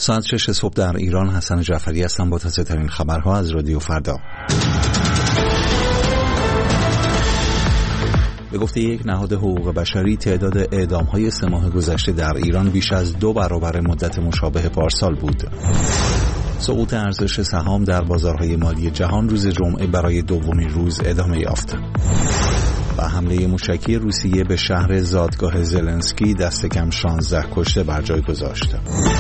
ساعت 6 صبح در ایران. حسن جعفری هستم با تازه‌ترین خبرها از رادیو فردا. به گفته یک نهاد حقوق بشری، تعداد اعدام‌های 3 ماه گذشته در ایران بیش از 2 برابر مدت مشابه پارسال بود. سقوط ارزش سهام در بازارهای مالی جهان روز جمعه برای دومین روز ادامه یافت. و حمله موشکی روسیه به شهر زادگاه زلنسکی دست کم 16 کشته بر جای گذاشت.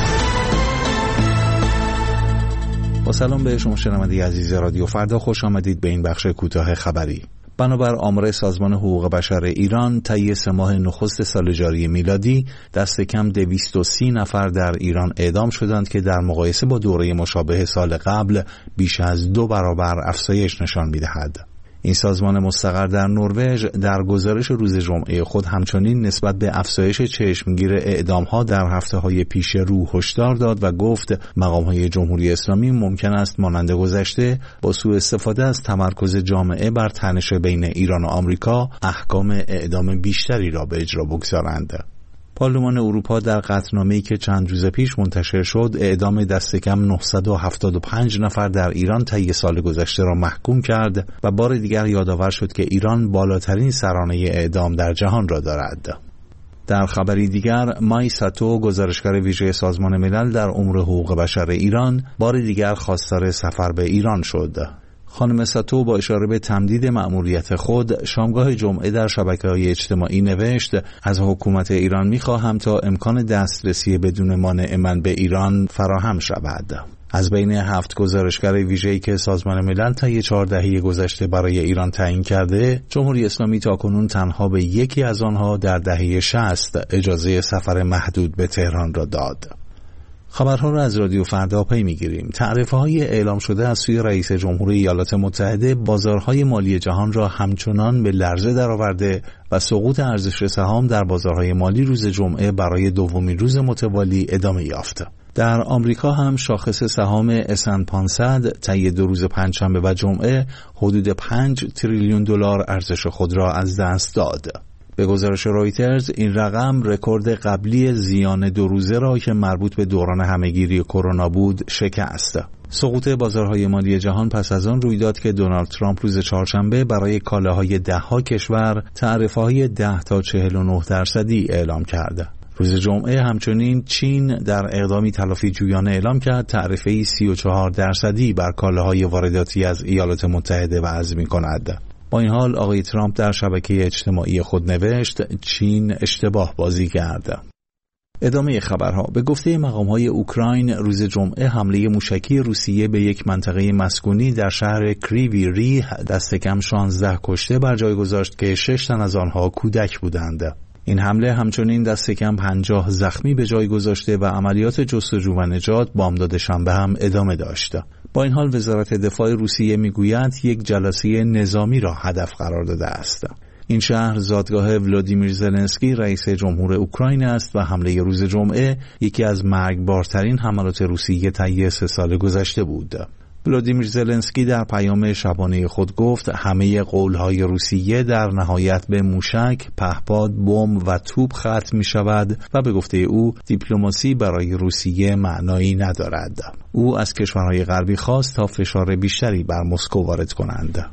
با سلام به شما شنونده عزیز رادیو فردا، خوش آمدید به این بخش کوتاه خبری. بنابر آمار سازمان حقوق بشر ایران، طی 3 ماه نخست سال جاری میلادی دست کم 230 نفر در ایران اعدام شدند که در مقایسه با دوره مشابه سال قبل بیش از 2 برابر افزایش نشان می‌دهد. این سازمان مستقر در نروژ در گزارش روز جمعه خود همچنین نسبت به افزایش چشمگیر اعدام‌ها در هفته‌های پیش رو هشدار داد و گفت مقام‌های جمهوری اسلامی ممکن است مانند گذشته با سوء استفاده از تمرکز جامعه بر تنش بین ایران و آمریکا احکام اعدام بیشتری را به اجرا بگذارند. پارلمان اروپا در قطعنامه‌ای که چند روز پیش منتشر شد، اعدام دست کم 975 نفر در ایران طی سال گذشته را محکوم کرد و بار دیگر یادآور شد که ایران بالاترین سرانه اعدام در جهان را دارد. در خبری دیگر، مای ساتو، گزارشگر ویژه سازمان ملل در امور حقوق بشر ایران، بار دیگر خواستار سفر به ایران شد. خانم ساتو با اشاره به تمدید مأموریت خود شامگاه جمعه در شبکه‌های اجتماعی نوشت: از حکومت ایران می‌خواهم تا امکان دسترسی بدون مانع من به ایران فراهم شود. از بین 7 گزارشگر ویژه‌ای که سازمان ملل طی 4 دهه گذشته برای ایران تعیین کرده، جمهوری اسلامی تاکنون تنها به یکی از آنها در دهه 60 اجازه سفر محدود به تهران را داد. خبرها را از رادیو فردا پی می‌گیریم. تعرفه‌های اعلام شده از سوی رئیس جمهور ایالات متحده بازارهای مالی جهان را همچنان به لرزه درآورده و سقوط ارزش سهام در بازارهای مالی روز جمعه برای دومین روز متوالی ادامه یافت. در آمریکا هم شاخص سهام S&P 500 طی 2 روز پنجشنبه و جمعه حدود 5 تریلیون دلار ارزش خود را از دست داد. به گزارش رویترز، این رقم رکورد قبلی زیان 2 روزه را که مربوط به دوران همهگیری کرونا بود شکست. سقوط بازارهای مالی جهان پس از آن روی داد که دونالد ترامپ روز چهارشنبه برای کالاهای 10 کشور تعرفه‌های 10 تا 49% اعلام کرد. روز جمعه همچنین چین در اقدامی تلافی جویانه اعلام کرد تعرفه‌ای 34% بر کالاهای وارداتی از ایالات متحده وضع می‌کند. با این حال آقای ترامپ در شبکه اجتماعی خود نوشت: چین اشتباه بازی کرد. ادامه خبرها. به گفته مقام‌های اوکراین، روز جمعه حمله موشکی روسیه به یک منطقه مسکونی در شهر کریوی ریه دست کم 16 کشته بر جای گذاشت که 6 تن از آنها کودک بودند. این حمله همچنین دست کم 50 زخمی به جای گذاشته و عملیات جستجو و نجات بامداد شنبه هم ادامه داشت. با این حال وزارت دفاع روسیه میگوید یک جلسه نظامی را هدف قرار داده است. این شهر زادگاه ولادیمیر زلنسکی رئیس جمهور اوکراین است و حمله روز جمعه یکی از مرگبارترین حملات روسیه طی 3 سال گذشته بود. ولادیمیر زلنسکی در پیام شبانه خود گفت همه قولهای روسیه در نهایت به موشک، پهپاد، بمب و توپ ختم می شود و به گفته او دیپلماسی برای روسیه معنایی ندارد. او از کشورهای غربی خواست تا فشار بیشتری بر مسکو وارد کنند.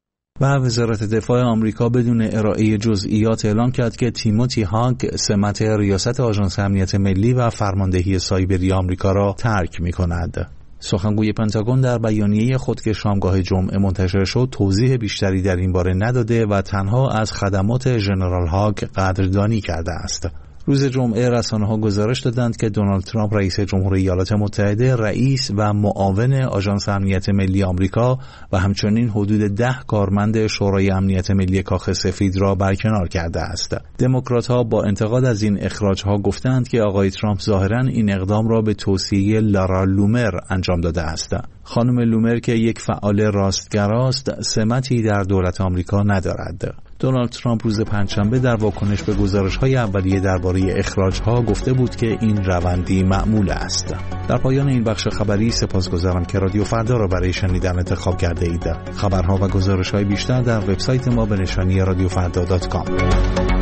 و وزارت دفاع آمریکا بدون ارائه جزئیات اعلام کرد که تیموتی هاگ سمت ریاست آژانس امنیت ملی و فرماندهی سایبری آمریکا را ترک می کند. سخنگوی پنتاگون در بیانیه خود که شامگاه جمعه منتشر شد توضیح بیشتری در این باره نداده و تنها از خدمات ژنرال هاگ قدردانی کرده است. روز جمعه رسانه‌ها گزارش دادند که دونالد ترامپ رئیس جمهور ایالات متحده رئیس و معاون آژانس امنیت ملی آمریکا و همچنین حدود 10 کارمند شورای امنیت ملی کاخ سفید را برکنار کرده است. دموکرات‌ها با انتقاد از این اخراج‌ها گفتند که آقای ترامپ ظاهراً این اقدام را به توصیه لارا لومر انجام داده است. خانم لومر که یک فعال راستگراست سمتی در دولت آمریکا ندارد. دونالد ترامپ روز پنجشنبه در واکنش به گزارش‌های اولیه درباره اخراج‌ها گفته بود که این روندی معمول است. در پایان این بخش خبری سپاسگزارم که رادیو فردا را برای شنیدن انتخاب کرده اید. خبرها و گزارش‌های بیشتر در وبسایت ما به نشانی radiofrda.com.